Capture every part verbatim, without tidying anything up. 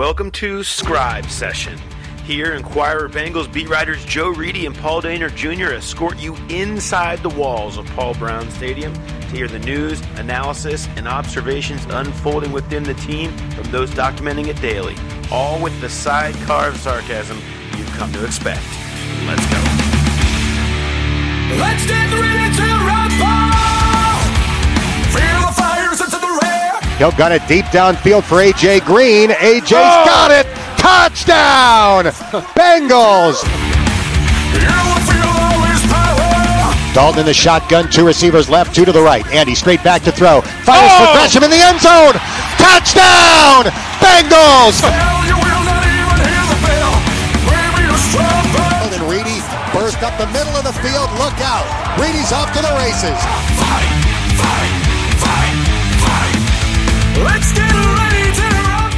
Welcome to Scribe Session. Here, Inquirer Bengals beat writers Joe Reedy and Paul Dehner Junior escort you inside the walls of Paul Brown Stadium to hear the news, analysis, and observations unfolding within the team from those documenting it daily, all with the sidecar of sarcasm you've come to expect. Let's go. Let's get ready to rumble! Feel the fires into the red! He'll gun it deep downfield for A J Green. A J's oh! got it! Touchdown! Bengals! Dalton in the shotgun, two receivers left, two to the right. Andy straight back to throw. Fires oh! for Gresham in the end zone! Touchdown! Bengals! And Reedy burst up the middle of the field. Look out! Reedy's off to the races. Fight, fight, fight, fight. Let's get ready to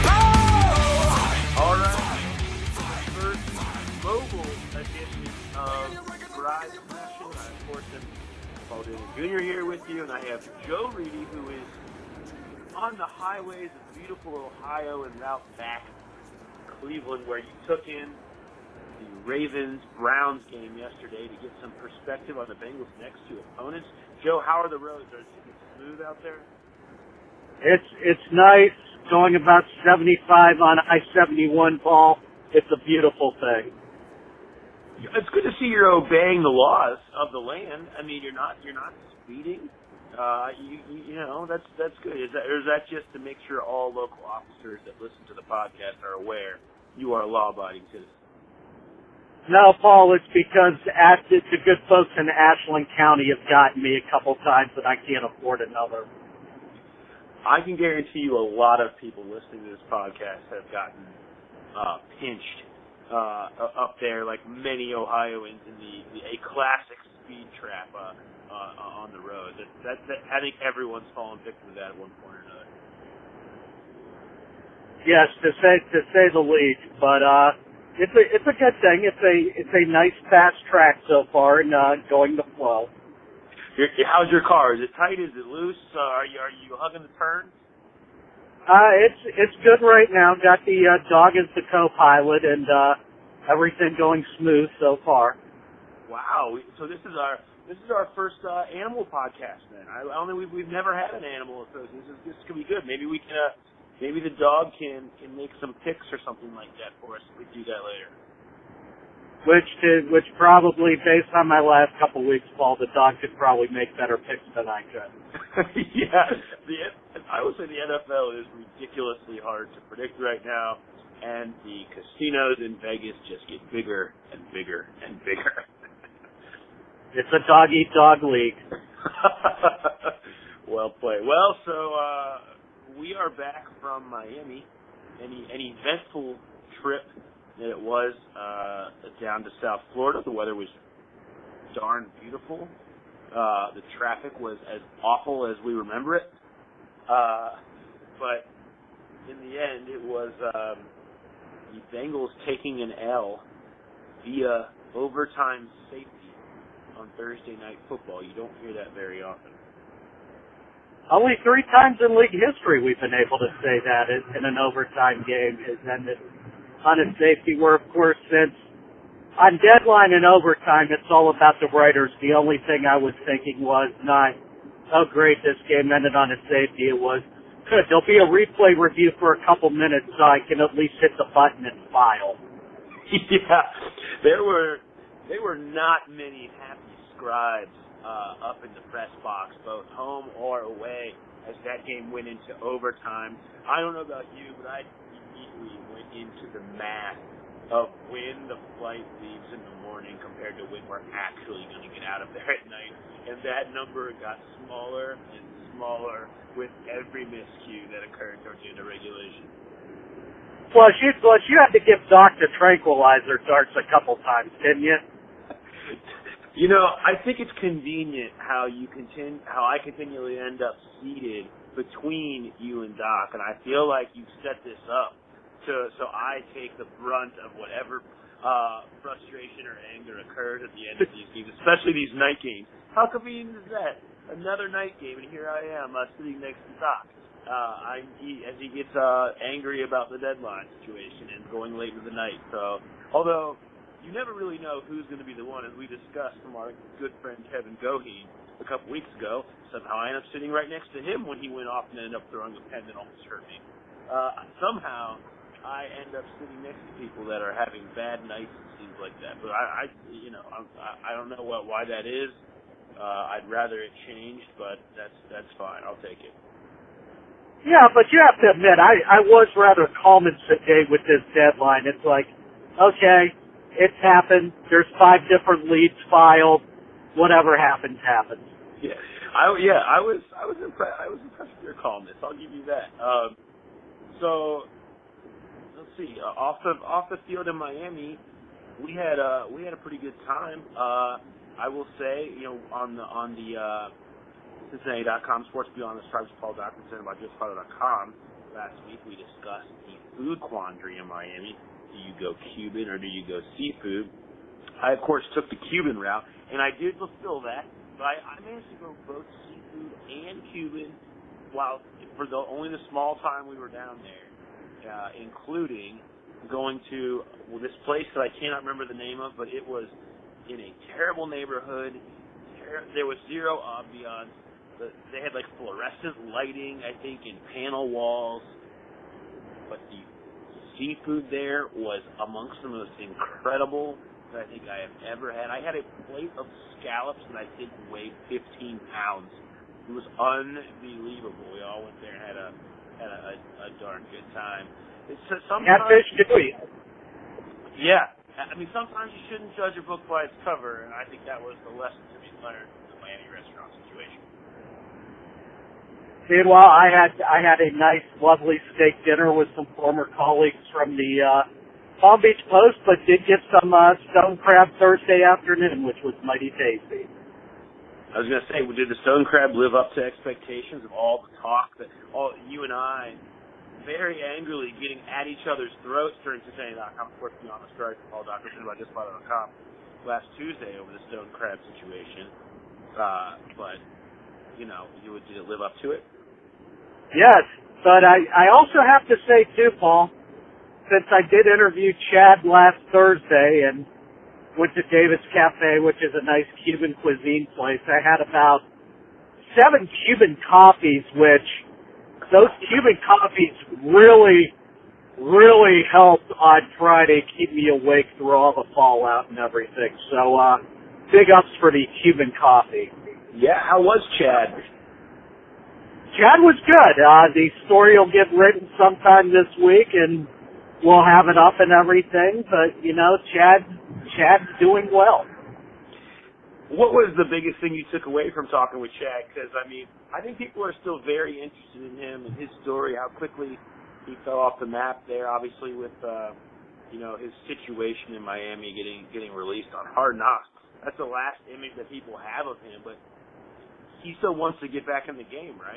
Junior here with you, and I have Joe Reedy, who is on the highways of beautiful Ohio and route back to Cleveland, where you took in the Ravens-Browns game yesterday to get some perspective on the Bengals' next two opponents. Joe, how are the roads? Are it smooth out there? It's it's nice, going about seventy-five on I seventy-one, Paul. It's a beautiful thing. It's good to see you're obeying the laws of the land. I mean, you're not you're not speeding. Uh, you, you you know that's that's good. Is that or is that just to make sure all local officers that listen to the podcast are aware you are a law-abiding citizen? No, Paul. It's because Ash, the good folks in Ashland County have gotten me a couple times, and I can't afford another. I can guarantee you, a lot of people listening to this podcast have gotten uh, pinched. Uh, up there, like many Ohioans in the, the a classic speed trap uh, uh, on the road. That, that, that I think everyone's fallen victim to that at one point or another. Yes, to say to say the least. But uh, it's a it's a good thing. It's a it's a nice fast track so far, and uh, going the flow. You're, how's your car? Is it tight? Is it loose? Uh, are you are you hugging the turns? Uh, it's it's good right now. Got the uh, dog as the co-pilot, and uh, everything going smooth so far. Wow! So this is our this is our first uh, animal podcast. Then I, I don't think we've we've never had an animal, so this is this could be good. Maybe we can uh, maybe the dog can can make some picks or something like that for us. We do that later. Which did, which probably, based on my last couple of weeks, Paul, the dog could probably make better picks than I could. Yeah, the, I would say the N F L is ridiculously hard to predict right now, and the casinos in Vegas just get bigger and bigger and bigger. It's a dog-eat-dog league. Well played. Well, so uh, we are back from Miami, an, an eventful trip that it was uh, down to South Florida. The weather was darn beautiful. Uh, the traffic was as awful as we remember it. Uh, but in the end, it was um, the Bengals taking an L via overtime safety on Thursday Night Football. You don't hear that very often. Only three times in league history we've been able to say that in an overtime game has ended on a safety, where, of course, since on deadline and overtime, it's all about the writers. The only thing I was thinking was not, oh, great, this game ended on a safety. It was, good, there'll be a replay review for a couple minutes so I can at least hit the button and file. Yeah, there were there were not many happy scribes uh, up in the press box, both home or away, as that game went into overtime. I don't know about you, but I immediately went into the math of when the flight leaves in the morning compared to when we're actually going to get out of there at night. And that number got smaller and smaller with every miscue that occurred towards the end of regulation. Plus, you, plus you had to give Doc the tranquilizer darts a couple times, didn't you? You know, I think it's convenient how you continue, how I continually end up seated between you and Doc, and I feel like you've set this up to so I take the brunt of whatever uh, frustration or anger occurs at the end of these games, especially these night games. How convenient is that? Another night game, and here I am uh, sitting next to Doc. uh, I, he, as he gets uh, angry about the deadline situation and going late into the night. So, although you never really know who's going to be the one, as we discussed from our good friend Kevin Goheen a couple weeks ago. Somehow I ended up sitting right next to him when he went off and ended up throwing a pen that almost hurt me. Uh, somehow I end up sitting next to people that are having bad nights, it seems like that. But I, I you know, I'm, I, I don't know what why that is. Uh, I'd rather it changed, but that's that's fine. I'll take it. Yeah, but you have to admit, I, I was rather calm and sedate with this deadline. It's like, okay, it's happened. There's five different leads filed. Whatever happens, happens. Yeah, I yeah, I was I was impressed. I was impressed with your calmness. I'll give you that. Um, so let's see. Uh, off the off the field in Miami, we had uh we had a pretty good time. Uh, I will say, you know, on the on the uh, Cincinnati dot com Sports Beyond the Stripes Paul Doc presented by Just Father dot com last week, we discussed the food quandary in Miami. Do you go Cuban or do you go seafood? I, of course, took the Cuban route, and I did fulfill that, but I, I managed to go both seafood and Cuban while for the only the small time we were down there, uh, including going to well, this place that I cannot remember the name of, but it was in a terrible neighborhood. Ter- there was zero ambiance. The, they had like fluorescent lighting, I think, in panel walls, but the seafood there was amongst the most incredible that I think I have ever had. I had a plate of scallops that I think weighed fifteen pounds. It was unbelievable. We all went there and had a had a, a, a darn good time. It's uh, sometimes, Catfish Dewey. Yeah. I mean, sometimes you shouldn't judge a book by its cover, and I think that was the lesson to be learned in the Miami restaurant situation. Meanwhile, I had I had a nice, lovely steak dinner with some former colleagues from the uh, Palm Beach Post, but did get some uh, stone crab Thursday afternoon, which was mighty tasty. I was going to say, did the stone crab live up to expectations of all the talk that all you and I very angrily getting at each other's throats during Cincinnati dot com Sports Beyond the Stripes, Paul Doc presented by Just Father dot com last Tuesday over the stone crab situation? Uh, but you know, you would did it live up to it? Yes, but I I also have to say too, Paul, since I did interview Chad last Thursday and went to Davis Cafe, which is a nice Cuban cuisine place, I had about seven Cuban coffees, which those Cuban coffees really, really helped on Friday keep me awake through all the fallout and everything. So, uh, big ups for the Cuban coffee. Yeah, how was Chad? Chad was good. Uh, the story will get written sometime this week, and we'll have it up and everything. But, you know, Chad, Chad's doing well. What was the biggest thing you took away from talking with Chad? Because, I mean, I think people are still very interested in him and his story, how quickly he fell off the map there, obviously with, uh, you know, his situation in Miami getting getting released on Hard Knocks. That's the last image that people have of him, but he still wants to get back in the game, right?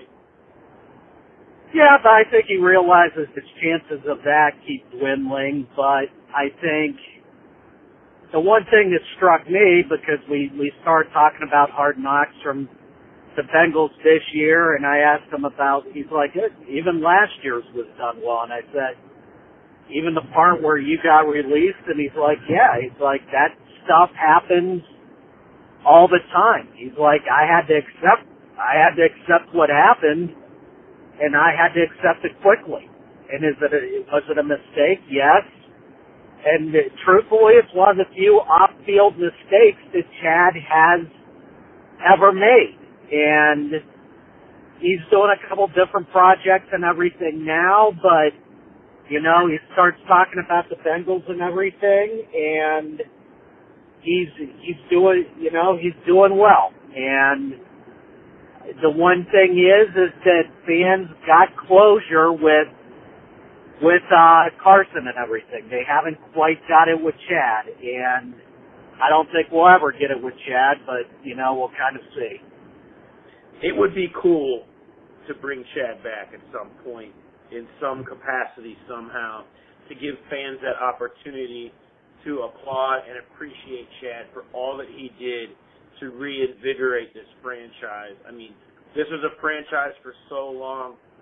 Yeah, but I think he realizes his chances of that keep dwindling. But I think the one thing that struck me, because we, we started talking about Hard Knocks from the Bengals this year, and I asked him about, he's like, even last year's was done well. And I said, even the part where you got released, and he's like, yeah, he's like, that stuff happens all the time. He's like, I had to accept, I had to accept what happened, and I had to accept it quickly. And is it a, was it a mistake? Yes. And uh, truthfully, it's one of the few off-field mistakes that Chad has ever made. And he's doing a couple different projects and everything now, but, you know, he starts talking about the Bengals and everything, and he's, he's doing, you know, he's doing well. And the one thing is, is that fans got closure with, with, uh, Carson and everything. They haven't quite got it with Chad, and I don't think we'll ever get it with Chad, but, you know, we'll kind of see. It would be cool to bring Chad back at some point in some capacity somehow to give fans that opportunity to applaud and appreciate Chad for all that he did to reinvigorate this franchise. I mean, this was a franchise for so long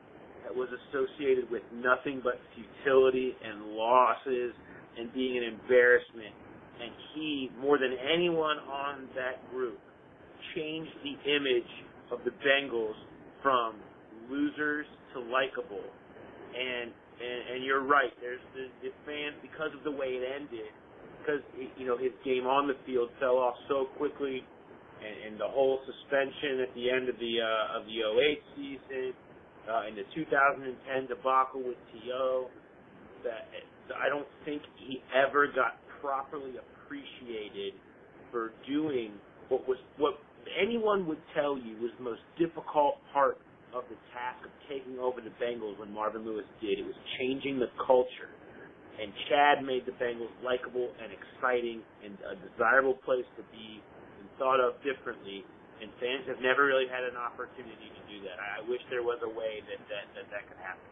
that was associated with nothing but futility and losses and being an embarrassment. And he, more than anyone on that group, changed the image of the Bengals from losers to likable. And and, and you're right. There's the, the fans, because of the way it ended, because you know his game on the field fell off so quickly, and, and the whole suspension at the end of the uh, of the oh eight season, uh, and the two thousand ten debacle with T O, that I don't think he ever got properly appreciated for doing what was what anyone would tell you was the most difficult part of the task of taking over the Bengals when Marvin Lewis did. It was changing the culture. And Chad made the Bengals likable and exciting and a desirable place to be and thought of differently. And fans have never really had an opportunity to do that. I wish there was a way that that, that, that could happen.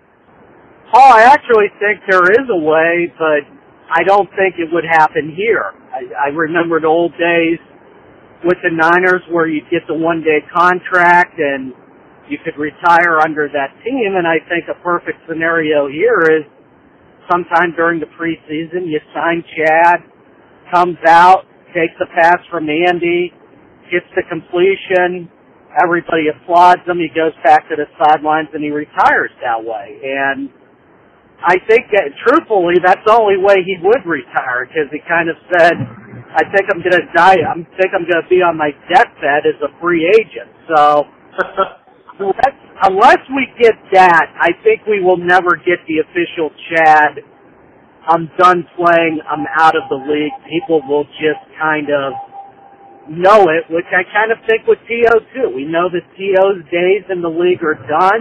Paul, I actually think there is a way, but I don't think it would happen here. I, I remember the old days with the Niners where you'd get the one-day contract and you could retire under that team, and I think a perfect scenario here is sometime during the preseason you sign Chad, comes out, takes a pass from Andy, gets the completion, everybody applauds him, he goes back to the sidelines, and he retires that way. And I think that, truthfully, that's the only way he would retire, because he kind of said, I think I'm going to die, I think I'm going to be on my deathbed as a free agent. So, unless, unless we get that, I think we will never get the official Chad, I'm done playing, I'm out of the league. People will just kind of know it, which I kind of think with T O too. We know that T O's days in the league are done,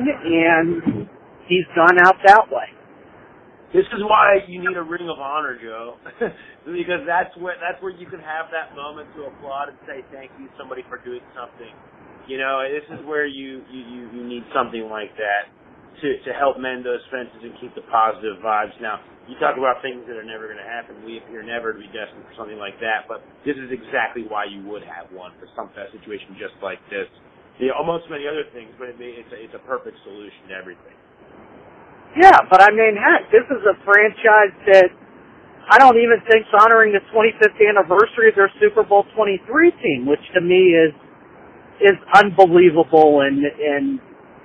and he's gone out that way. This is why you need a ring of honor, Joe, because that's where that's where you can have that moment to applaud and say thank you to somebody for doing something. You know, this is where you, you, you need something like that to, to help mend those fences and keep the positive vibes. Now, you talk about things that are never going to happen. We appear never to be destined for something like that, but this is exactly why you would have one for some kind of situation just like this. You know, almost many other things, but it, it's, a, it's a perfect solution to everything. Yeah, but I mean, heck, this is a franchise that I don't even think's honoring the twenty-fifth anniversary of their Super Bowl twenty-three team, which to me is is unbelievable and, and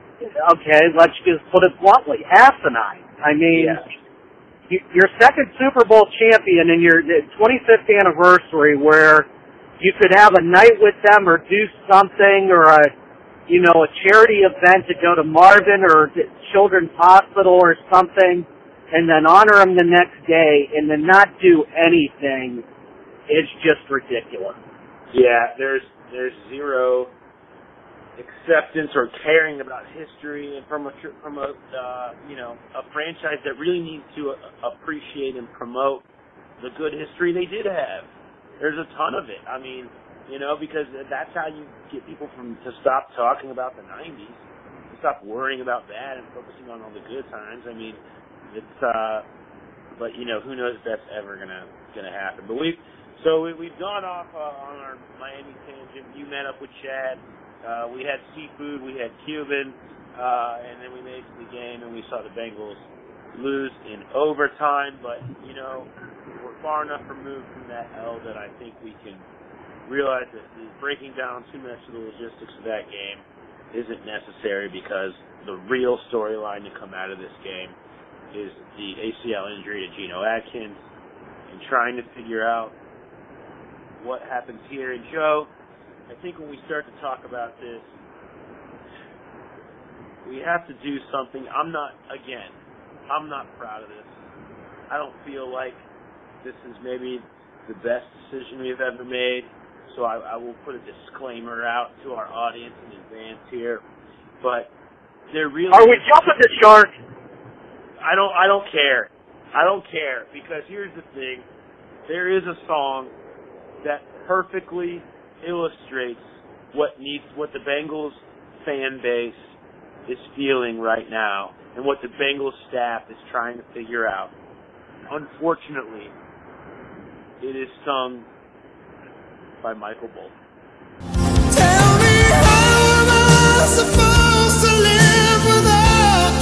okay, let's just put it bluntly, asinine. I mean, yeah. you, your second Super Bowl champion and your twenty-fifth anniversary where you could have a night with them or do something or a, you know, a charity event to go to Marvin or Children's Hospital or something and then honor them the next day and then not do anything is just ridiculous. Yeah, there's there's zero acceptance or caring about history and from a from a uh, you know a franchise that really needs to appreciate and promote the good history they did have. There's a ton of it. I mean, you know, because that's how you get people from to stop talking about the nineties, to stop worrying about that and focusing on all the good times. I mean, it's uh, but you know, who knows if that's ever gonna gonna happen. But we've so we, we've gone off uh, on our Miami tangent. You met up with Chad. Uh, we had seafood, we had Cuban, uh, and then we made it to the game, and we saw the Bengals lose in overtime. But, you know, we're far enough removed from that L that I think we can realize that breaking down too much of the logistics of that game isn't necessary because the real storyline to come out of this game is the A C L injury to Geno Atkins and trying to figure out what happens here. And, Joe, I think when we start to talk about this, we have to do something. I'm not, again, I'm not proud of this. I don't feel like this is maybe the best decision we've ever made, so I, I will put a disclaimer out to our audience in advance here. But there really are we jumping the shark? I don't. I don't care. I don't care because here's the thing: there is a song that perfectly illustrates what needs, what the Bengals fan base is feeling right now, and what the Bengals staff is trying to figure out. Unfortunately, it is sung by Michael Bolton. Tell me how am I supposed to live without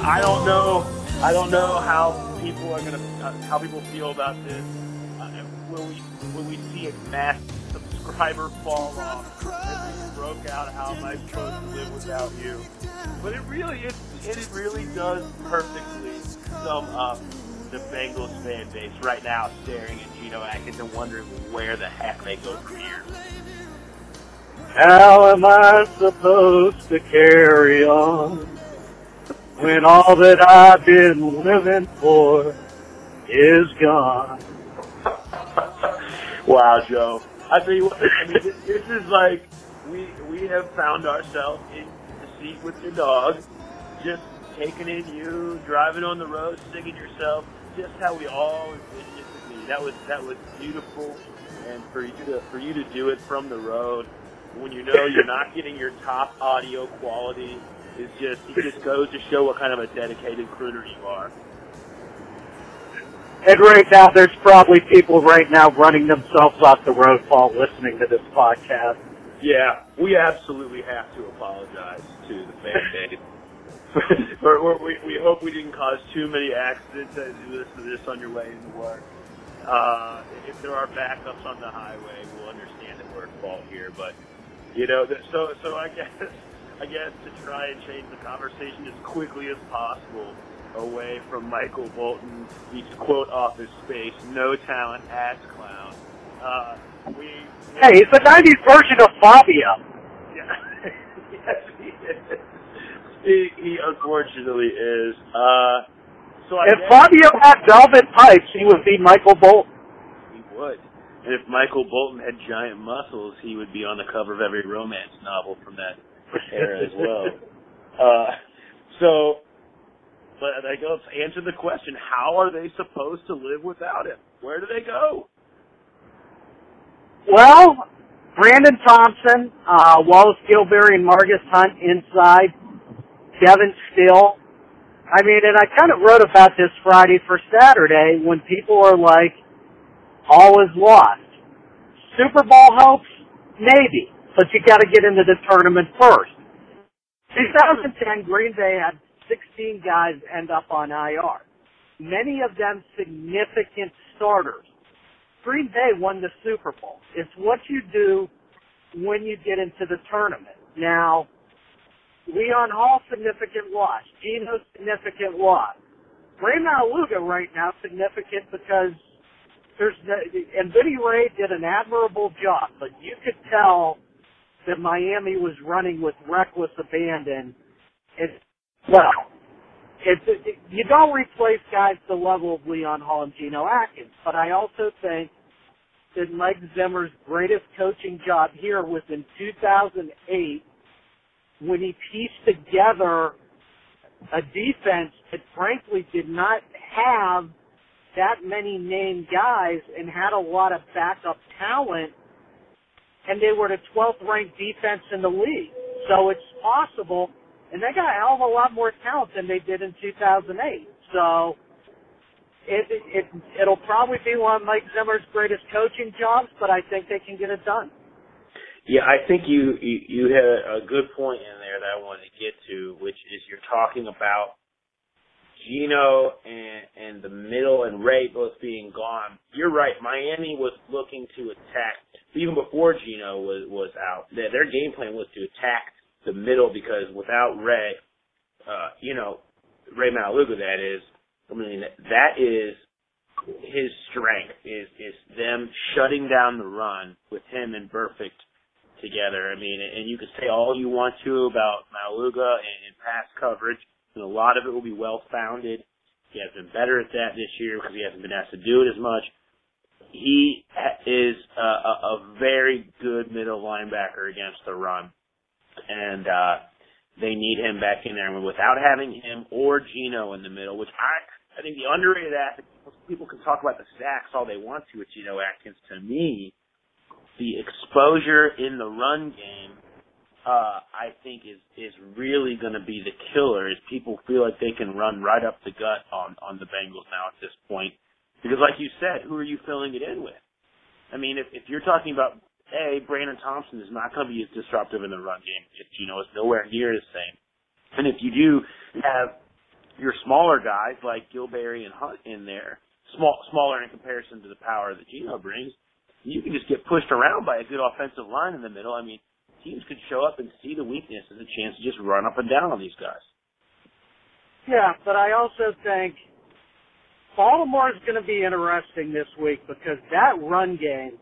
I don't know. I don't know how people are gonna, uh, how people feel about this. Uh, will we, will we see a mass subscriber fall off as we broke out how am I supposed to live without you? But it really is, it really does perfectly sum up the Bengals fan base right now, staring at Geno Atkins and wondering where the heck they go from here. How am I supposed to carry on when all that I've been living for is gone? Wow, Joe. I tell you what, I mean, this, this is like, we we have found ourselves in the seat with your dog, just taking in you, driving on the road, singing yourself, just how we all envisioned it to be. That was that was beautiful, and for you to for you to do it from the road, when you know you're not getting your top audio quality, is just it just goes to show what kind of a dedicated crooner you are. And right now, there's probably people right now running themselves off the road while listening to this podcast. Yeah, we absolutely have to apologize to the fan base. we, we hope we didn't cause too many accidents as you listen to this on your way into work. Uh, if there are backups on the highway, we'll understand that we're at fault here. But you know, so so I guess I guess to try and change the conversation as quickly as possible away from Michael Bolton, he's quote Office Space, no talent ass clown. Uh, we, we hey, he's the nineties version of Fabio. Yeah, yes, he is. He, he unfortunately is. Uh, so I if guess, Fabio had velvet pipes, he would be Michael Bolton. He would. And if Michael Bolton had giant muscles, he would be on the cover of every romance novel from that era as well. Uh, so, but I go answer the question: how are they supposed to live without him? Where do they go? Well, Brandon Thompson, uh, Wallace Gilberry, and Marcus Hunt inside. Devin Still. I mean, and I kind of wrote about this Friday for Saturday when people are like, all is lost. Super Bowl hopes? Maybe. But you got to get into the tournament first. twenty ten, Green Bay had sixteen guys end up on I R. Many of them significant starters. Green Bay won the Super Bowl. It's what you do when you get into the tournament. Now, Leon Hall, significant loss. Geno, significant loss. Ray Maluga right now, significant because there's no, and Vinny Ray did an admirable job, but you could tell that Miami was running with reckless abandon. It's, well, it's, it, you don't replace guys the level of Leon Hall and Geno Atkins, but I also think that Mike Zimmer's greatest coaching job here was in two thousand eight when he pieced together a defense that frankly did not have that many named guys and had a lot of backup talent, and they were the twelfth ranked defense in the league. So it's possible, and they got a hell of a lot more talent than they did in two thousand eight. So it, it, it'll probably be one of Mike Zimmer's greatest coaching jobs, but I think they can get it done. Yeah, I think you, you, you had a good point in there that I wanted to get to, which is you're talking about Geno and, and the middle and Ray both being gone. You're right. Miami was looking to attack, even before Geno was, was out, their, their game plan was to attack the middle because without Ray, uh, you know, Ray Maluga, that is, I mean, that is his strength, is, is them shutting down the run with him and Burfict together. I mean, and you can say all you want to about Maluga and, and pass coverage, and a lot of it will be well-founded. He has been better at that this year because he hasn't been asked to do it as much. He is a, a, a very good middle linebacker against the run, and uh, they need him back in there. And without having him or Geno in the middle, which I, I think the underrated aspect, people can talk about the sacks all they want to with Geno Atkins. To me, the exposure in the run game, uh, I think is, is really going to be the killer as people feel like they can run right up the gut on, on the Bengals now at this point. Because like you said, who are you filling it in with? I mean, if, if you're talking about, A, Brandon Thompson is not going to be as disruptive in the run game if Geno is nowhere near the same. And if you do have your smaller guys like Gilberry and Hunt in there, small, smaller in comparison to the power that Geno brings, you can just get pushed around by a good offensive line in the middle. I mean, teams could show up and see the weakness as a chance to just run up and down on these guys. Yeah, but I also think Baltimore is going to be interesting this week because that run game,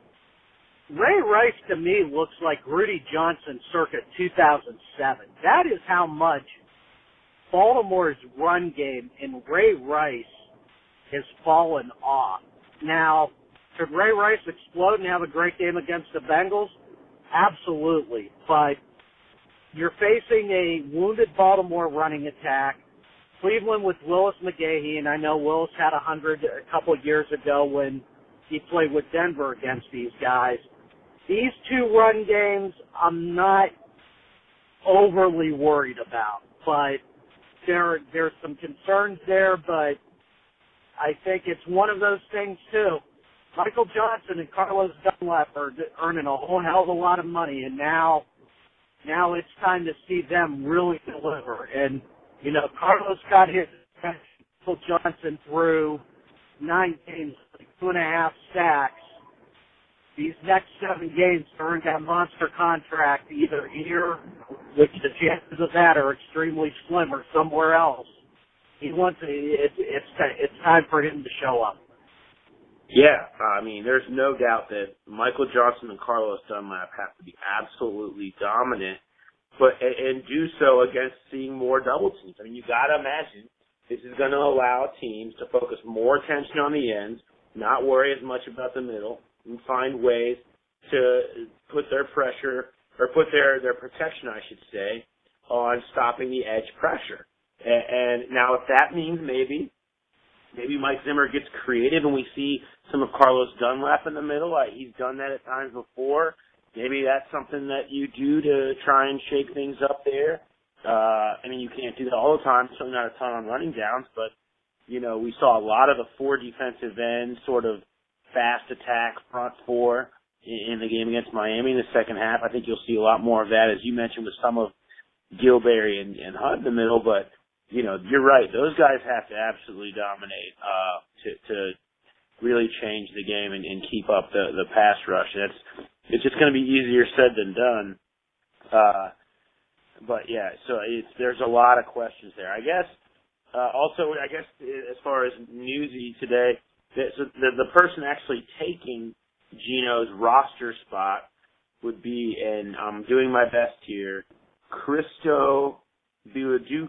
Ray Rice to me looks like Rudy Johnson circa two thousand seven. That is how much Baltimore's run game in Ray Rice has fallen off. Now, could Ray Rice explode and have a great game against the Bengals? Absolutely. But you're facing a wounded Baltimore running attack. Cleveland with Willis McGahee, and I know Willis had a hundred a couple of years ago when he played with Denver against these guys. These two run games, I'm not overly worried about, but there there's some concerns there. But I think it's one of those things too. Michael Johnson and Carlos Dunlap are earning a whole hell of a lot of money, and now, now it's time to see them really deliver. And you know, Carlos got his Michael Johnson through nine games, like two and a half sacks. These next seven games to earn that monster contract, either here, which the chances of that are extremely slim, or somewhere else. He wants it, it, it's it's time for him to show up. Yeah, I mean, there's no doubt that Michael Johnson and Carlos Dunlap have to be absolutely dominant, but and do so against seeing more double teams. I mean, you got to imagine this is going to allow teams to focus more attention on the ends, not worry as much about the middle, and find ways to put their pressure, or put their, their protection, I should say, on stopping the edge pressure. And, and now if that means maybe Maybe Mike Zimmer gets creative and we see some of Carlos Dunlap in the middle. Like he's done that at times before. Maybe that's something that you do to try and shake things up there. Uh, I mean, you can't do that all the time. Certainly not a ton on running downs, but, you know, we saw a lot of the four defensive ends sort of fast attack front four in, in the game against Miami in the second half. I think you'll see a lot more of that, as you mentioned, with some of Gilberry and, and Hunt in the middle, but you know, you're right. Those guys have to absolutely dominate uh, to, to really change the game and, and keep up the, the pass rush. And it's it's just going to be easier said than done. Uh, but yeah, so it's, there's a lot of questions there. I guess uh, also, I guess as far as newsy today, the, so the the person actually taking Geno's roster spot would be, and I'm doing my best here, Christo Biludu.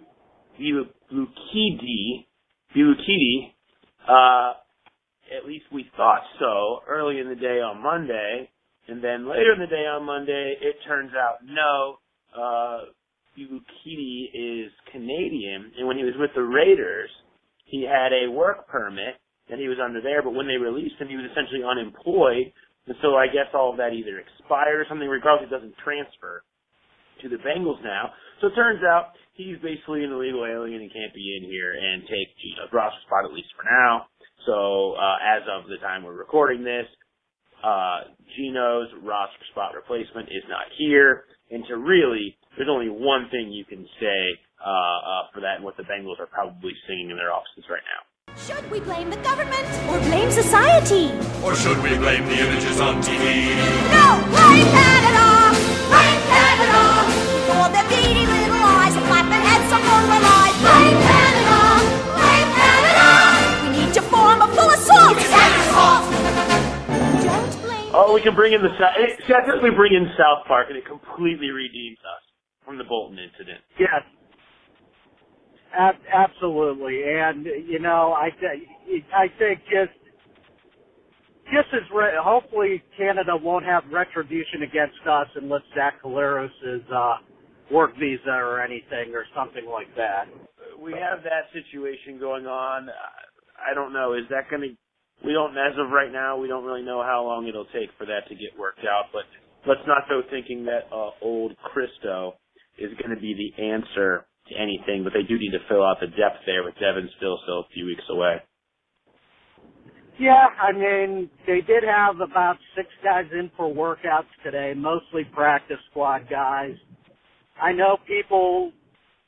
Bilukhidi, Bilukhidi, uh, at least we thought so early in the day on Monday, and then later in the day on Monday, it turns out no, uh, Bilukhidi is Canadian, and when he was with the Raiders, he had a work permit, and he was under there, but when they released him, he was essentially unemployed, and so I guess all of that either expired or something, regardless, it doesn't transfer to the Bengals now. So it turns out he's basically an illegal alien and can't be in here and take Geno's roster spot, at least for now. So uh, as of the time we're recording this, uh, Geno's roster spot replacement is not here. And to really, there's only one thing you can say uh, uh, for that and what the Bengals are probably singing in their offices right now. Should we blame the government or blame society? Or should we blame the images on T V? No! Blame Canada! Blame Canada! For their beady little eyes and flapping heads of moral lies. Blame Canada! Blame Canada! We need to form a full assault! Don't blame Oh, we can bring in the South. See, I think we bring in South Park and it completely redeems us from the Bolton incident. Yes. Ab- absolutely. And, you know, I, th- I think just, just as, re- hopefully Canada won't have retribution against us unless Zach Collaros' uh, work visa or anything or something like that. We have that situation going on. I don't know. Is that going to, we don't, as of right now, we don't really know how long it'll take for that to get worked out, but let's not go thinking that uh, old Christo is going to be the answer to anything, but they do need to fill out the depth there with Devin still still a few weeks away. Yeah, I mean, they did have about six guys in for workouts today, mostly practice squad guys. I know people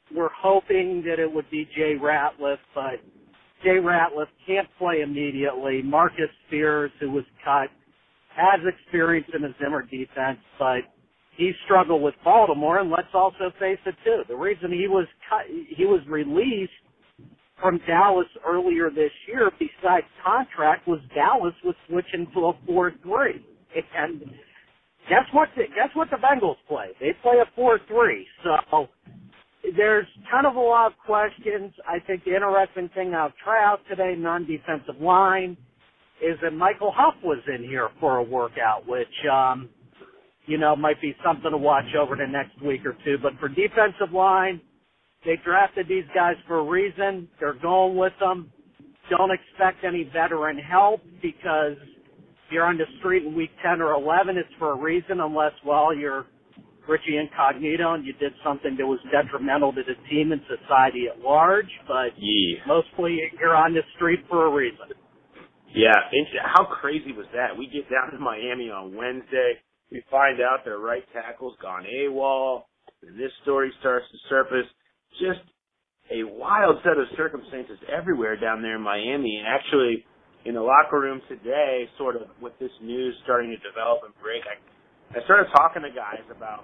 were hoping that it would be Jay Ratliff, but Jay Ratliff can't play immediately. Marcus Spears, who was cut, has experience in the Zimmer defense, but he struggled with Baltimore, and let's also face it, too. The reason he was cut, he was released from Dallas earlier this year, besides contract, was Dallas was switching to a four three. And guess what the, guess what the Bengals play? They play a four three. So there's kind of a lot of questions. I think the interesting thing I'll try out today, non-defensive line, is that Michael Huff was in here for a workout, which, um, you know, might be something to watch over the next week or two. But for defensive line, they drafted these guys for a reason. They're going with them. Don't expect any veteran help because if you're on the street in week ten or eleven, it's for a reason unless, well, you're Richie Incognito and you did something that was detrimental to the team and society at large. But yeah. mostly you're on the street for a reason. Yeah. How crazy was that? We get down to Miami on Wednesday. We find out their right tackle's gone AWOL. And this story starts to surface. Just a wild set of circumstances everywhere down there in Miami. And actually, in the locker room today, sort of with this news starting to develop and break, I, I started talking to guys about,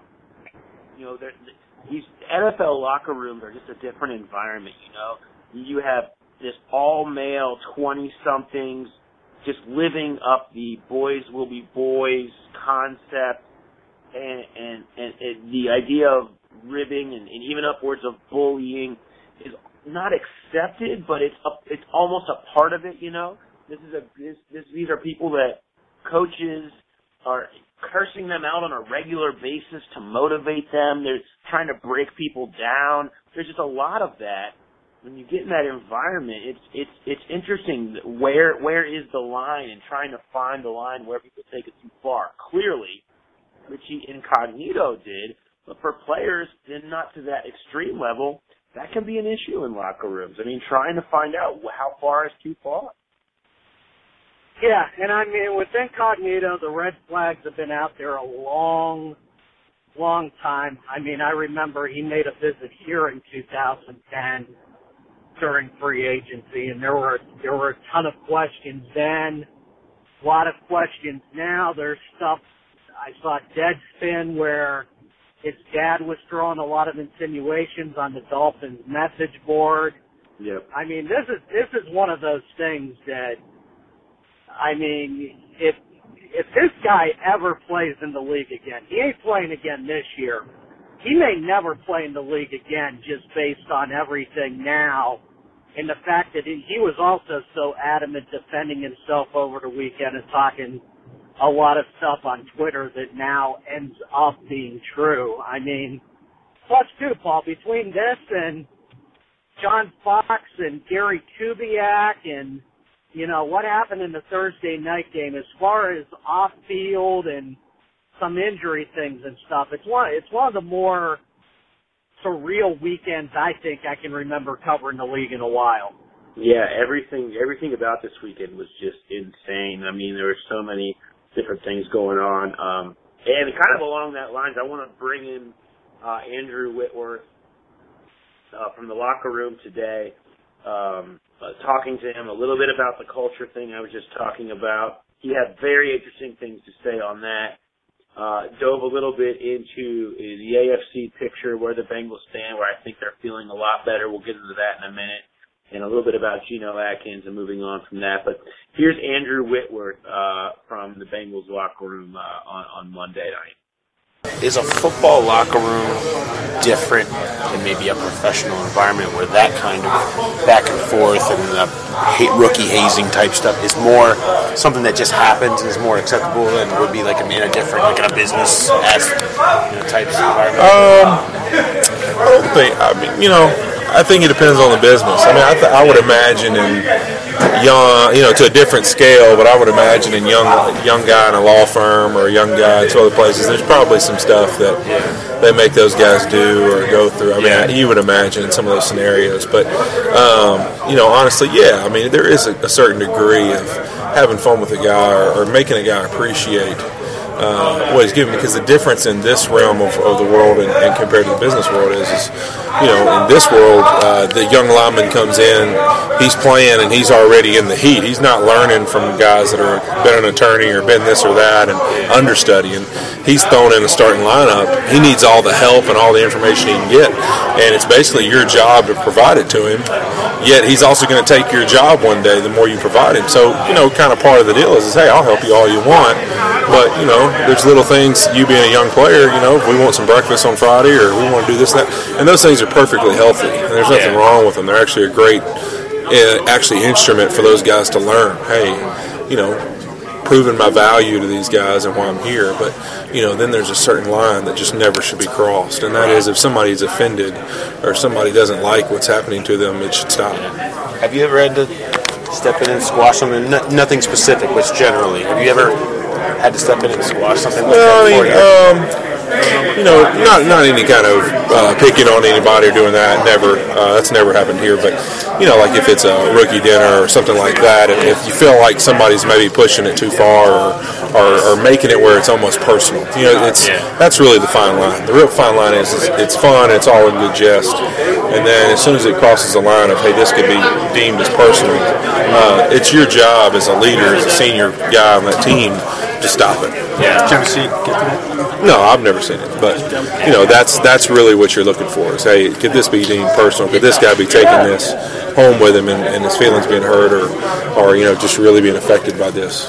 you know, these N F L locker rooms are just a different environment, you know. You have this all-male twenty-somethings just living up the boys will be boys concept and, and, and, and the idea of ribbing and, and even upwards of bullying is not accepted, but it's a, it's almost a part of it, you know. This is a this, this these are people that coaches are cursing them out on a regular basis to motivate them. They're trying to break people down. There's just a lot of that. When you get in that environment, it's it's it's interesting. Where where is the line, and trying to find the line where people take it too far. Clearly, Richie Incognito did. But for players, then not to that extreme level, that can be an issue in locker rooms. I mean, trying to find out how far is too far. Yeah, and I mean, with Incognito, the red flags have been out there a long, long time. I mean, I remember he made a visit here in two thousand ten during free agency, and there were there were a ton of questions then, a lot of questions now. There's stuff, I saw Deadspin where his dad was throwing a lot of insinuations on the Dolphins message board. Yep. I mean, this is this is one of those things that, I mean, if if this guy ever plays in the league again, he ain't playing again this year. He may never play in the league again just based on everything now and the fact that he, he was also so adamant defending himself over the weekend and talking a lot of stuff on Twitter that now ends up being true. I mean, plus too, Paul, between this and John Fox and Gary Kubiak and, you know, what happened in the Thursday night game as far as off-field and some injury things and stuff, it's one, it's one of the more surreal weekends I think I can remember covering the league in a while. Yeah, everything everything about this weekend was just insane. I mean, there were so many different things going on. Um, and kind of along that lines, I want to bring in uh, Andrew Whitworth uh, from the locker room today, um, uh, talking to him a little bit about the culture thing I was just talking about. He had very interesting things to say on that. Uh, dove a little bit into the A F C picture, where the Bengals stand, where I think they're feeling a lot better. We'll get into that in a minute. And a little bit about Geno Atkins and moving on from that. But here's Andrew Whitworth uh, from the Bengals locker room uh, on, on Monday night. Is a football locker room different than maybe a professional environment where that kind of back and forth and the rookie hazing type stuff is more something that just happens and is more acceptable and would be like a, in a different, like in a business as you know, type of environment? Um, I don't think, I mean, you know, I think it depends on the business. I mean, I, th- I would imagine in young, you know, to a different scale, but I would imagine in young, young guy in a law firm or a young guy in some other places, there's probably some stuff that they make those guys do or go through. I mean, I, you would imagine in some of those scenarios. But, um, you know, honestly, yeah, I mean, there is a, a certain degree of having fun with a guy or, or making a guy appreciate uh, what he's given, because the difference in this realm of, of the world and, and compared to the business world is, is you know, in this world, uh, the young lineman comes in, he's playing, and he's already in the heat. He's not learning from guys that are been an attorney or been this or that and understudying. He's thrown in a starting lineup. He needs all the help and all the information he can get, and it's basically your job to provide it to him. Yet he's also going to take your job one day the more you provide him. So, you know, kind of part of the deal is, is, hey, I'll help you all you want, but, you know, there's little things, you being a young player, you know, if we want some breakfast on Friday or we want to do this and that, and those things are perfectly healthy, and there's nothing wrong with them. They're actually a great, uh, actually instrument for those guys to learn, hey, you know, proving my value to these guys and why I'm here. But, you know, then there's a certain line that just never should be crossed, and that is if somebody's offended or somebody doesn't like what's happening to them, it should stop. Have you ever had to step in and squash something? No, nothing specific, but generally. Have you ever had to step in and squash something like well, that? I mean, um, you know, not not any kind of uh, picking on anybody or doing that. Never. Uh, that's never happened here. But, you know, like if it's a rookie dinner or something like that, and if you feel like somebody's maybe pushing it too far or, or, or making it where it's almost personal, you know, it's that's really the fine line. The real fine line is, is it's fun, it's all in good jest. And then as soon as it crosses the line of, hey, this could be deemed as personal, uh, it's your job as a leader, as a senior guy on that team, to stop it. Yeah. Did you ever see it get to that? No, I've never seen it, but you know that's that's really what you're looking for. Is, hey, could this be deemed personal? Could this guy be taking this home with him and, and his feelings being hurt, or, or you know, just really being affected by this?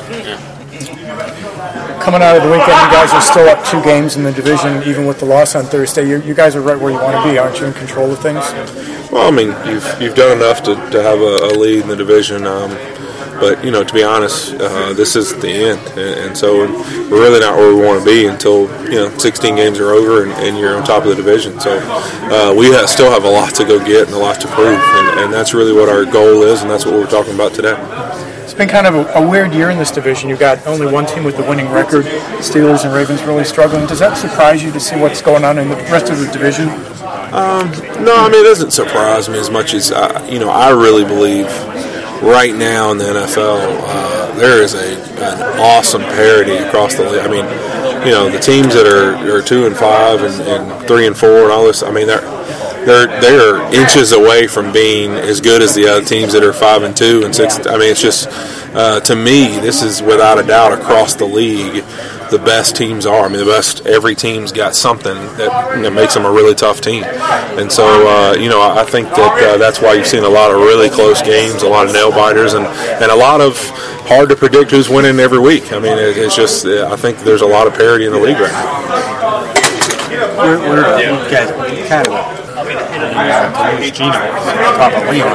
Coming out of the weekend, you guys are still up two games in the division, even with the loss on Thursday. You, you guys are right where you want to be, aren't you? In control of things. Well, I mean, you've you've done enough to, to have a, a lead in the division. Um, But, you know, to be honest, uh, this is the end. And, and so we're really not where we want to be until, you know, sixteen games are over and, and you're on top of the division. So uh, we have, still have a lot to go get and a lot to prove. And, and that's really what our goal is, and that's what we're talking about today. It's been kind of a, a weird year in this division. You've got only one team with the winning record. Steelers and Ravens really struggling. Does that surprise you to see what's going on in the rest of the division? Um, no, I mean, it doesn't surprise me as much as, I, you know, I really believe right now in the N F L, uh, there is a an awesome parity across the league. I mean, you know, the teams that are, are two and five and, and three and four and all this. I mean, they're they're they're inches away from being as good as the other teams that are five and two and six. I mean, it's just uh, to me, this is without a doubt across the league the best teams are. I mean, the best. Every team's got something that, you know, makes them a really tough team, and so uh, you know, I think that uh, that's why you've seen a lot of really close games, a lot of nail biters, and, and a lot of hard to predict who's winning every week. I mean, it, it's just uh, I think there's a lot of parity in the league right now. We're, we're you guys kind of uh, to use Gino talk about Leon.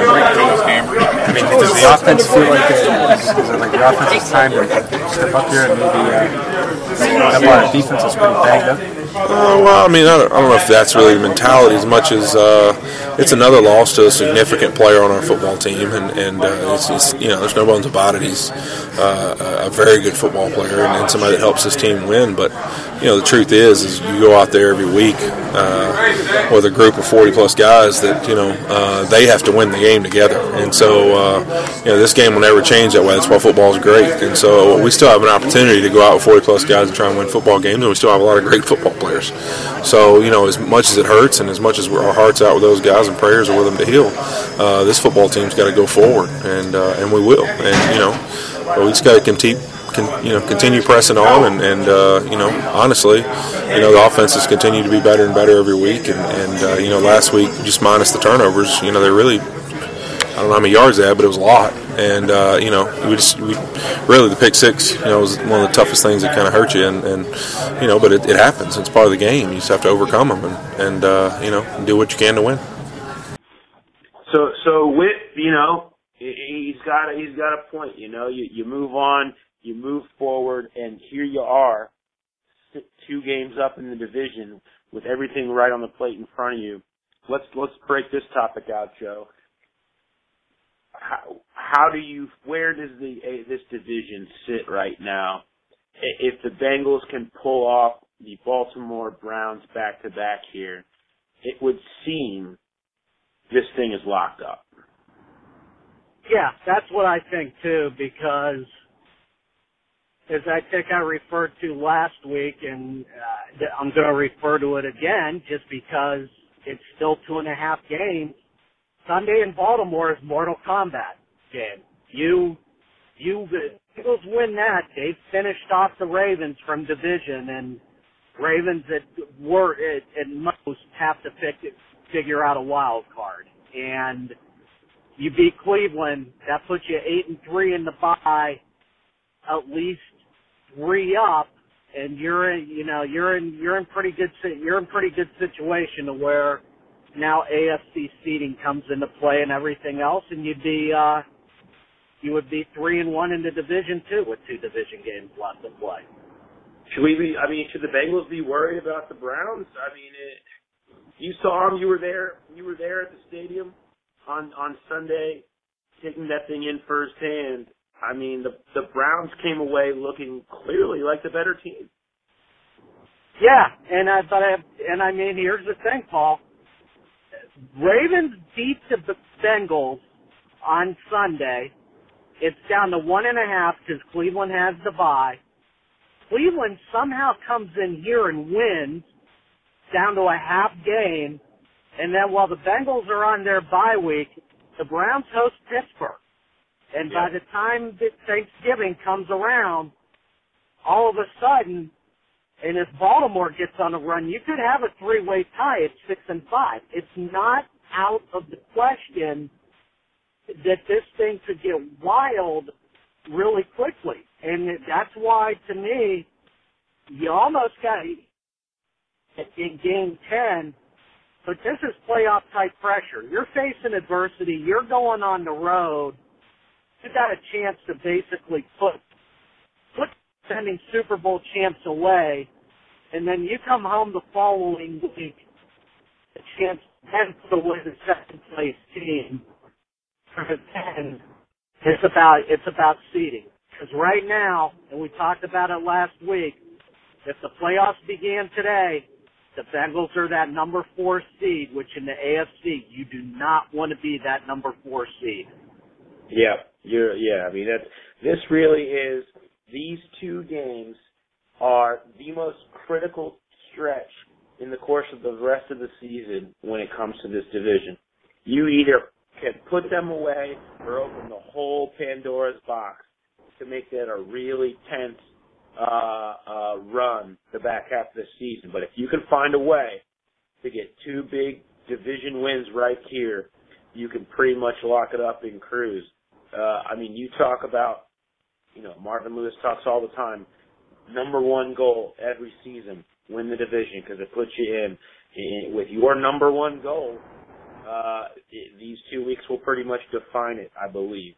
I mean, does the offense feel like it, is it like the offense is time to step up here and maybe uh, that part of defense is pretty banged up? Uh, well, I mean, I don't, I don't know if that's really the mentality as much as uh, it's another loss to a significant player on our football team, and, and uh, it's, it's, you know, there's no bones about it. He's uh, a very good football player and, and somebody that helps his team win. But, you know, the truth is, is you go out there every week uh, with a group of forty plus guys that, you know, uh, they have to win the game together. And so, uh, you know, this game will never change that way. That's why football is great. And so we still have an opportunity to go out with forty plus guys and try and win football games, and we still have a lot of great football players. So, you know, as much as it hurts and as much as our heart's out with those guys and prayers are with them to heal, uh, this football team's got to go forward, and uh, and we will. And, you know, but we just got to continue, con- you know, continue pressing on, and, and uh, you know, honestly, you know, the offenses continue to be better and better every week. And, and uh, you know, last week, just minus the turnovers, you know, they really, I don't know how many yards they had, but it was a lot. And, uh, you know, we just, we really, the pick six, you know, was one of the toughest things that kind of hurt you. And, and you know, but it, it happens. It's part of the game. You just have to overcome them and, and uh, you know, do what you can to win. So, so with, you know, he's got, he's got a point, you know, you, you move on, you move forward, and here you are, two games up in the division with everything right on the plate in front of you. Let's, let's break this topic out, Joe. How, how do you, where does the uh, this division sit right now? If the Bengals can pull off the Baltimore Browns back-to-back here, it would seem this thing is locked up. Yeah, that's what I think too, because as I think I referred to last week, and uh, I'm going to refer to it again just because it's still two and a half games. Sunday in Baltimore is Mortal Kombat game. You, you, the Eagles win that. They've finished off the Ravens from division, and Ravens at, were, at, at most have to pick, figure out a wild card. And you beat Cleveland, that puts you eight and three in the bye, at least three up, and you're in, you know, you're in, you're in pretty good, you're in pretty good situation to where now A F C seeding comes into play and everything else, and you'd be, uh, you would be three and one in the division too with two division games left to play. Should we be? I mean, should the Bengals be worried about the Browns? I mean, it, you saw them. You were there. You were there at the stadium on on Sunday, taking that thing in firsthand. I mean, the the Browns came away looking clearly like the better team. Yeah, and I but I, and I mean, here's the thing, Paul. Ravens beat the Bengals on Sunday. It's down to one and a half because Cleveland has the bye. Cleveland somehow comes in here and wins down to a half game, and then while the Bengals are on their bye week, the Browns host Pittsburgh. And yeah. by the time that Thanksgiving comes around, all of a sudden, and if Baltimore gets on a run, you could have a three-way tie at six and five. It's not out of the question that this thing could get wild really quickly. And that's why, to me, you almost got in game ten, but this is playoff-type pressure. You're facing adversity. You're going on the road. You've got a chance to basically put, put sending Super Bowl champs away, and then you come home the following week, a chance then to win the second-place team. And it's about, it's about seeding. Because right now, and we talked about it last week, if the playoffs began today, the Bengals are that number four seed, which in the A F C, you do not want to be that number four seed. Yeah, you're, yeah, I mean, that's, this really is, these two games are the most critical stretch in the course of the rest of the season when it comes to this division. You either can put them away or open the whole Pandora's box to make that a really tense uh, uh, run the back half of the season. But if you can find a way to get two big division wins right here, you can pretty much lock it up and cruise. Uh, I mean, you talk about, you know, Marvin Lewis talks all the time, number one goal every season, win the division, because it puts you in, in with your number one goal. Uh, it, these two weeks will pretty much define it, I believe.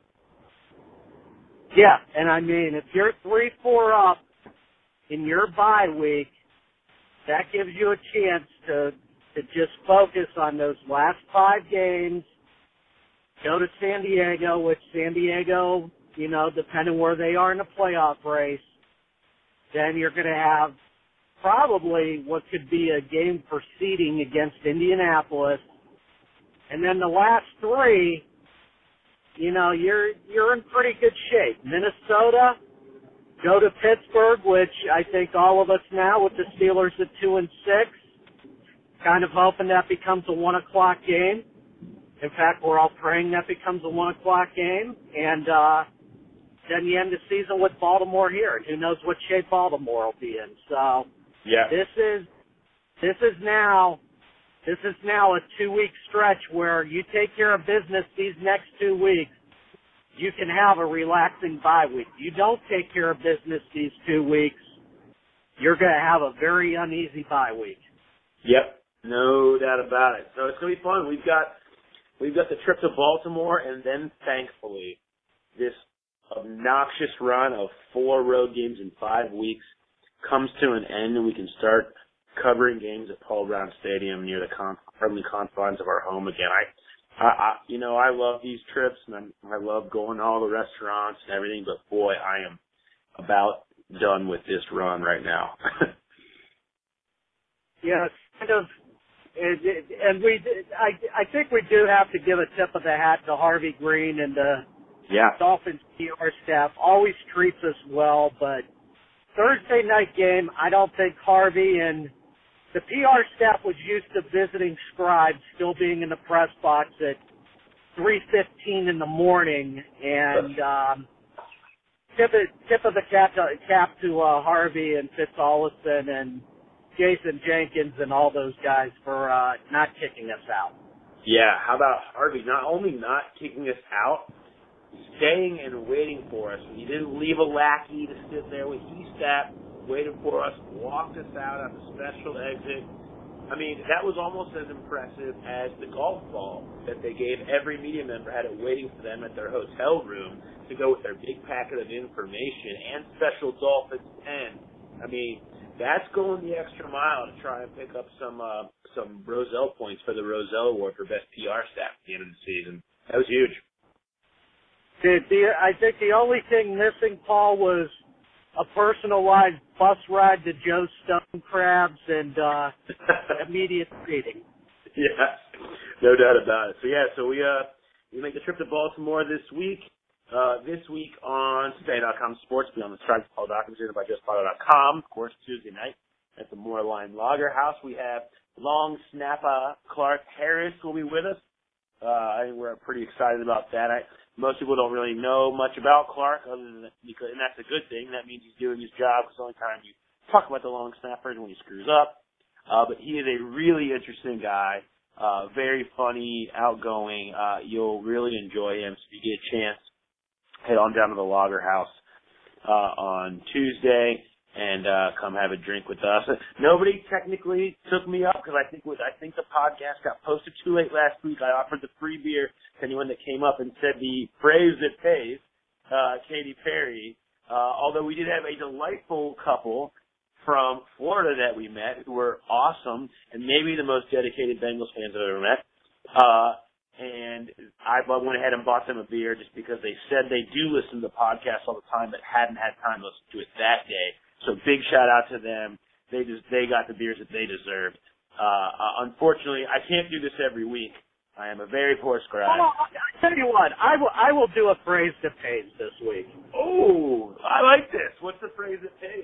Yeah, and I mean, if you're three, four up in your bye week, that gives you a chance to to just focus on those last five games. Go to San Diego, which San Diego, you know, depending where they are in the playoff race, then you're going to have probably what could be a game for seeding against Indianapolis. And then the last three, you know, you're you're in pretty good shape. Minnesota, go to Pittsburgh, which I think all of us now with the Steelers at two and six, kind of hoping that becomes a one o'clock game. In fact, we're all praying that becomes a one o'clock game. And uh, then you end the season with Baltimore here. And who knows what shape Baltimore will be in. So yeah. this is this is now this is now a two week stretch where you take care of business these next two weeks. You can have a relaxing bye week. You don't take care of business these two weeks, you're going to have a very uneasy bye week. Yep, no doubt about it. So it's going to be fun. We've got we've got the trip to Baltimore, and then thankfully this obnoxious run of four road games in five weeks comes to an end, and we can start covering games at Paul Brown Stadium near the con- friendly confines of our home again. I, I, I, you know, I love these trips, and I'm, I love going to all the restaurants and everything, but boy, I am about done with this run right now. Yeah, it's kind of, it, it, and we, I, I think we do have to give a tip of the hat to Harvey Green and the yeah. Dolphins P R staff. Always treats us well, but Thursday night game, I don't think Harvey and the P R staff was used to visiting scribes still being in the press box at three fifteen in the morning, and um, tip, it, tip of the cap to, cap to uh, Harvey and Fitz Olison and Jason Jenkins and all those guys for uh, not kicking us out. Yeah, how about Harvey not only not kicking us out, staying and waiting for us. He didn't leave a lackey to sit there. He sat, waited for us, walked us out on the special exit. I mean, that was almost as impressive as the golf ball that they gave every media member, had it waiting for them at their hotel room to go with their big packet of information and special Dolphins pen. I mean, that's going the extra mile to try and pick up some uh, some Roselle points for the Roselle Award for Best P R staff at the end of the season. That was huge. The, the, I think the only thing missing, Paul, was a personalized bus ride to Joe Stone Crabs and uh, immediate greeting. Yeah, no doubt about it. So yeah, so we uh we make the trip to Baltimore this week. Uh, this week on Today dot com Sports, be on the Stripes Paul Docker, presented by Just Follow dot com. Of course, Tuesday night at the Moorline Lager House, we have long snapper Clark Harris will be with us. Uh, I think we're pretty excited about that. I, most people don't really know much about Clark, other than because, and that's a good thing. That means he's doing his job. Because the only time you talk about the long snapper is when he screws up. Uh, but he is a really interesting guy, uh, very funny, outgoing. Uh, you'll really enjoy him. So if you get a chance, head on down to the Lager House uh, on Tuesday and uh, come have a drink with us. Nobody technically took me up because I think with, I think the podcast got posted too late last week. I offered the free beer to anyone that came up and said the phrase that pays, uh, Katy Perry. Uh, although we did have a delightful couple from Florida that we met who were awesome and maybe the most dedicated Bengals fans I've ever met. Uh, And I went ahead and bought them a beer just because they said they do listen to the podcast all the time but hadn't had time to listen to it that day. So big shout out to them. They just they got the beers that they deserved. Uh, uh, unfortunately, I can't do this every week. I am a very poor scribe. Oh, I tell you what, I will I will do a phrase that pays this week. Oh, I like this. What's the phrase that pays?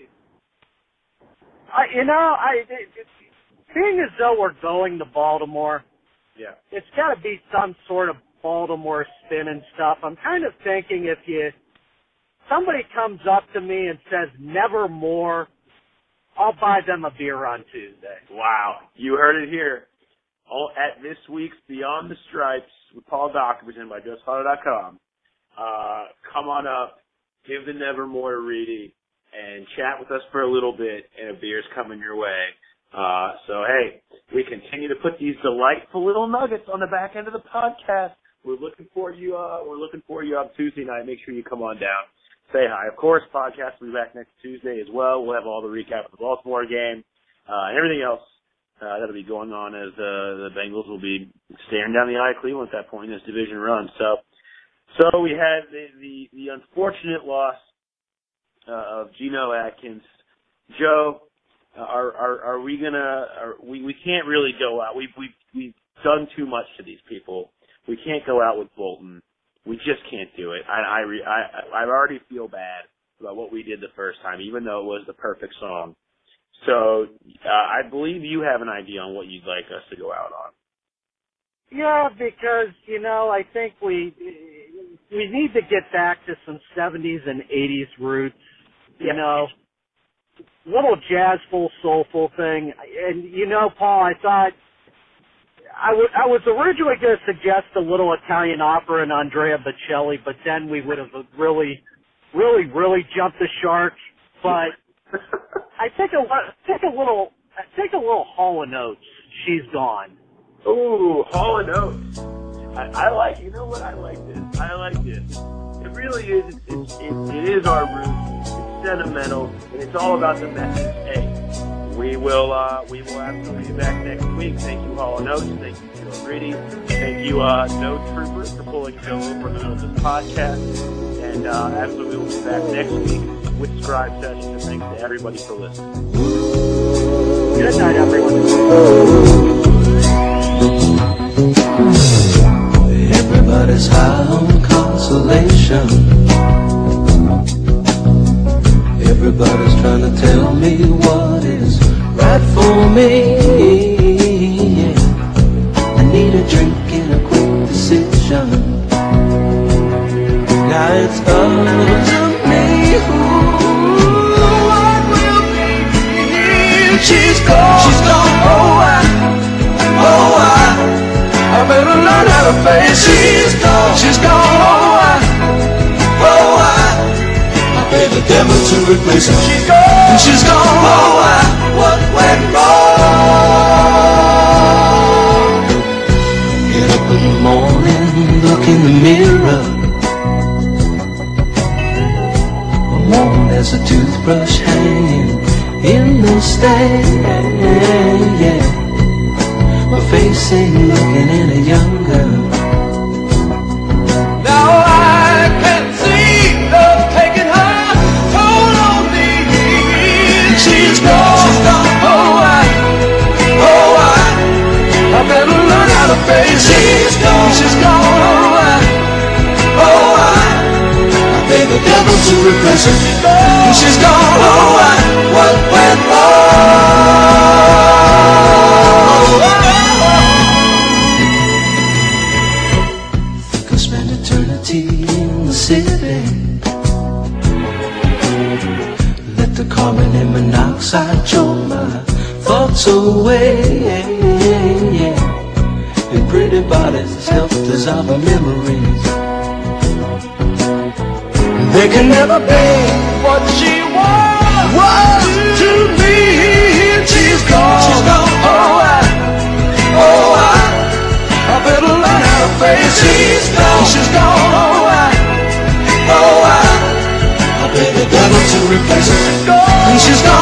I, you know, I it, it, seeing as though we're going to Baltimore. Yeah. It's got to be some sort of Baltimore spin and stuff. I'm kind of thinking if you somebody comes up to me and says nevermore, I'll buy them a beer on Tuesday. Wow. You heard it here. All at this week's Beyond the Stripes with Paul Docker, presented by Just Follow dot com. Uh, come on up, give the Nevermore to Reedy, and chat with us for a little bit, and a beer's coming your way. Uh, so hey, we continue to put these delightful little nuggets on the back end of the podcast. We're looking for you, uh, we're looking for you on Tuesday night. Make sure you come on down. Say hi. Of course, podcast will be back next Tuesday as well. We'll have all the recap of the Baltimore game, uh, and everything else, uh, that'll be going on as, uh, the Bengals will be staring down the eye of Cleveland at that point in this division run. So, so we had the, the, the unfortunate loss, uh, of Geno Atkins. Joe, Uh, are, are are we gonna? Are, we we can't really go out. We've we've we've done too much to these people. We can't go out with Bolton. We just can't do it. I I re, I I already feel bad about what we did the first time, even though it was the perfect song. So uh, I believe you have an idea on what you'd like us to go out on. Yeah, because you know I think we we need to get back to some seventies and eighties roots. You Yeah. know. Little jazzful, soulful thing. And, you know, Paul, I thought I, w- I was originally going to suggest a little Italian opera and Andrea Bocelli, but then we would have really, really, really jumped the shark. But I think a, take a little, take a little Hall and Oates. She's gone. Ooh, Hall and Oates. I, I like, you know what? I like this. I like this. It really is. It's, it's, it, it is our roots. Sentimental, and it's all about the message. Hey, we will uh, we will absolutely be back next week. Thank you, Hall and Oates. Thank you, Joe Reedy. Thank you, uh, No Troopers, for pulling Joe over in the middle of this podcast. And uh, absolutely, we'll be back next week with Scribe Sessions. And thanks to everybody for listening. Good night, everyone. Everybody's high on consolation. Everybody's trying to her face. She's gone, she's gone. Oh, I, oh, I, I paid the devil to replace her. She's gone, she's gone. Oh, I, what went wrong? Get up in the morning, look in the mirror. I'm warm as a toothbrush hanging in the stand, yeah. My face ain't looking any younger. Now I can see love taking her toll on me. She's gone, she's gone. Oh, I, oh, I, I better learn how to face. She's gone, she's gone. Oh, I, oh, I, I paid the devil to replace her. She's gone. Oh, I, what went wrong? In the city, let the carbon and monoxide choke my thoughts away, and pretty bodies help dissolve the memories. They can never be what she was, was to me. She's gone, she's gone. Oh, I, oh, I, I better learn how to face. She's gone, she's gone. Oh, I, I paid the devil to replace her. And she's gone.